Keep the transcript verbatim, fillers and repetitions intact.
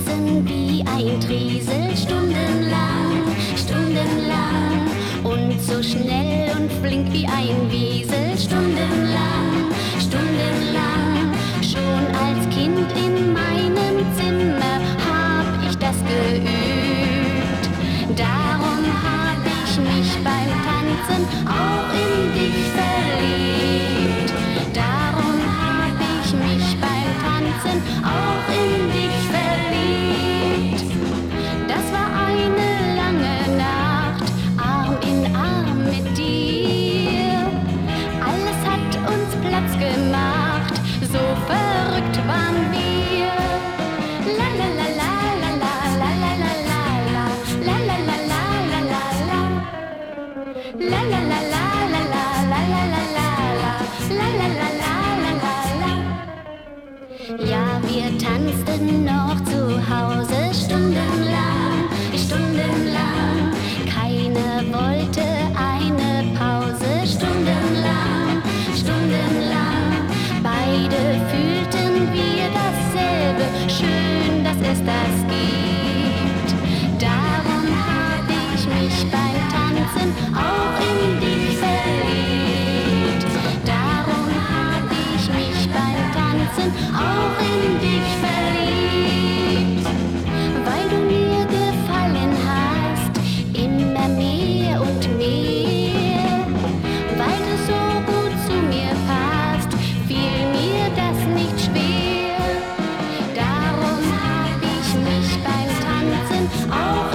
tanzen wie ein Triesel stundenlang, stundenlang. Und so schnell und flink wie ein Wiesel stundenlang, stundenlang. Schon als Kind in meinem Zimmer hab ich das geübt. Darum hab ich mich beim Tanzen auch in dich verliebt. Darum hab ich mich beim Tanzen auch in dich verliebt. Das war eine lange Nacht, Arm in Arm mit dir. Alles hat uns Platz gemacht, so verrückt waren wir. La la la la la la la la la la la la la la la la. La la la la la la la la la la la la la la la la. Ja, wir tanzten noch zu Hause stundenlang, stundenlang. Keiner wollte eine Pause, stundenlang, stundenlang. Beide fühlten wir dasselbe, schön, dass es das gibt. Darum hab ich mich beim Tanzen auch in dich verliebt. Darum hab ich mich beim Tanzen auch in dich verliebt. Weil du mir gefallen hast, immer mehr und mehr. Weil du so gut zu mir passt, fiel mir das nicht schwer. Darum hab ich mich beim Tanzen auch